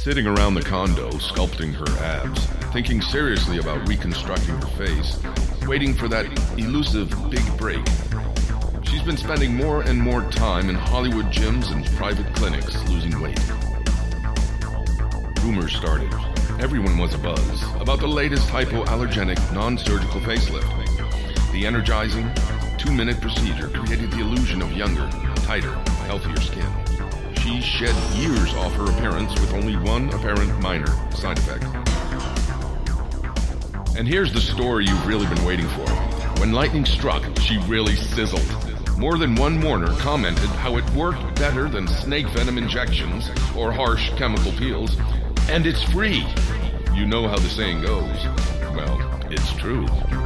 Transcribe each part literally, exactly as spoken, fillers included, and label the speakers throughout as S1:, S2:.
S1: Sitting around the condo, sculpting her abs, thinking seriously about reconstructing her face, waiting for that elusive big break. She's been spending more and more time in Hollywood gyms and private clinics losing weight. Rumors started. Everyone was abuzz about the latest hypoallergenic non-surgical facelift. The energizing, two-minute procedure created the illusion of younger, tighter, healthier skin. She shed years off her appearance with only one apparent minor side effect. And here's the story you've really been waiting for. When lightning struck, she really sizzled. More than one mourner commented how it worked better than snake venom injections or harsh chemical peels. And it's free. You know how the saying goes. Well, it's true.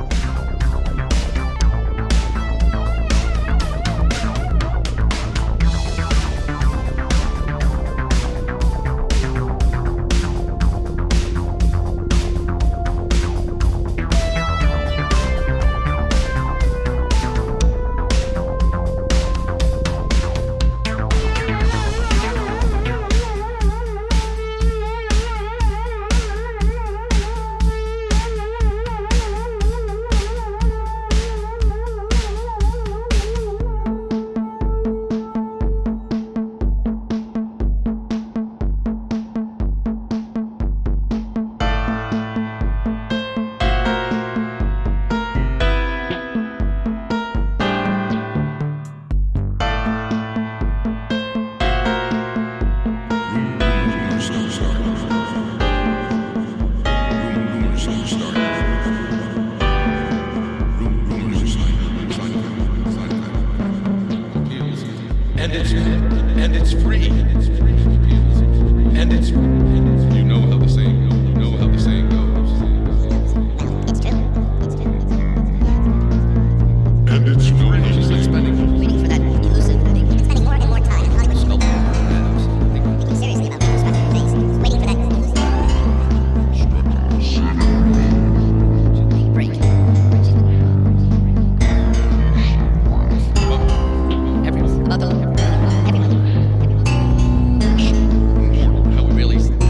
S1: And it's and it's free. And it's you know how the saying goes. You know how the saying goes.
S2: It's true. It's true.
S1: And it's free. She's been spending
S2: Waiting for that elusive thing. It's spending more and more time in Hollywood.
S1: sculpting her abs.
S2: Thinking seriously about reconstructing her face. Waiting for that elusive big break. Everyone. About the everyone.
S1: How it really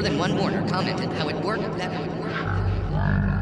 S3: than one mourner commented how it worked that it would work.